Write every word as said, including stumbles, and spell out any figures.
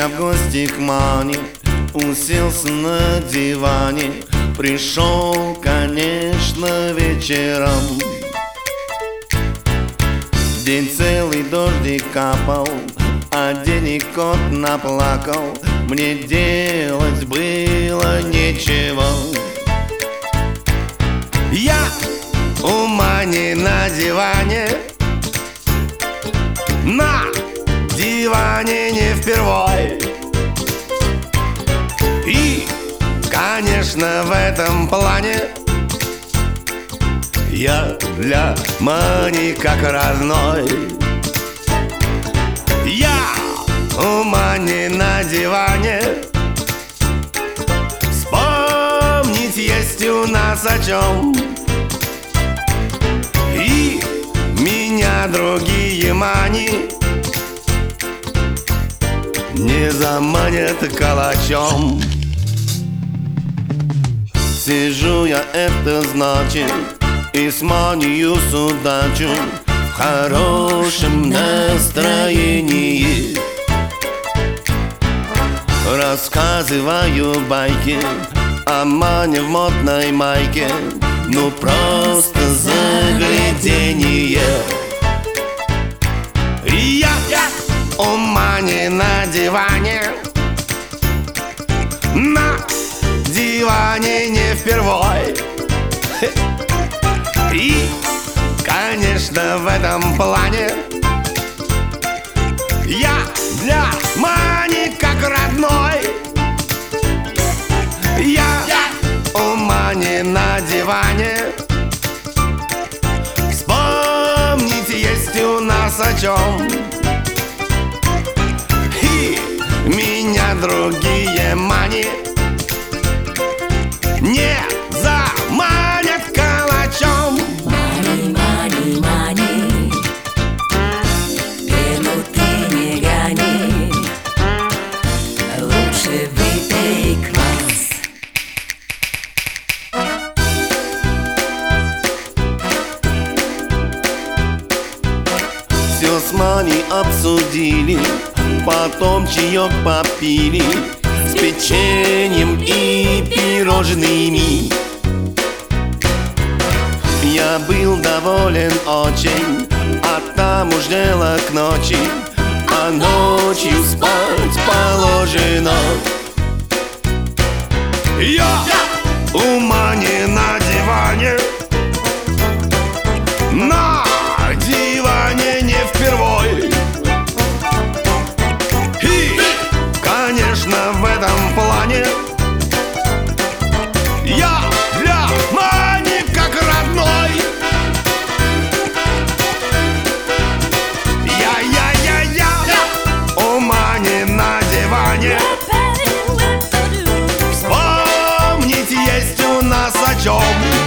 я в гости к Мане, уселся на диване. Пришел, конечно, вечером. День целый дождик капал, а денег кот наплакал. Мне делать было нечего. Я у Мани на диване, на диване не впервой. И, конечно, в этом плане я для Мани как родной. Я у Мани на диване, вспомнить есть у нас о чем. И меня другие Мани не заманят калачом. Сижу я, это значит, и с Манию судачу в хорошем настроении. Рассказываю байки о Мане в модной майке. Ну просто загляденье. И я, я у Мани на диване, на диване не впервой. И, конечно, в этом плане я для Мани как родной. Я, я у Мани на диване, вспомнить есть у нас о чем. И меня другие Мани не заманят калачом. Мани, мани, мани, пену ты не гони, лучше выпей квас. Все с Маней обсудили, потом чаек попили с печеньем и пирожными. Я был доволен очень, а там уж дело к ночи, а ночью спать положено. Я у Мани на диване, на диване не впервой. И, конечно, в этом плане я для Мани как родной. Я-я-я-я у Мани на диване, вспомнить есть у нас о чем.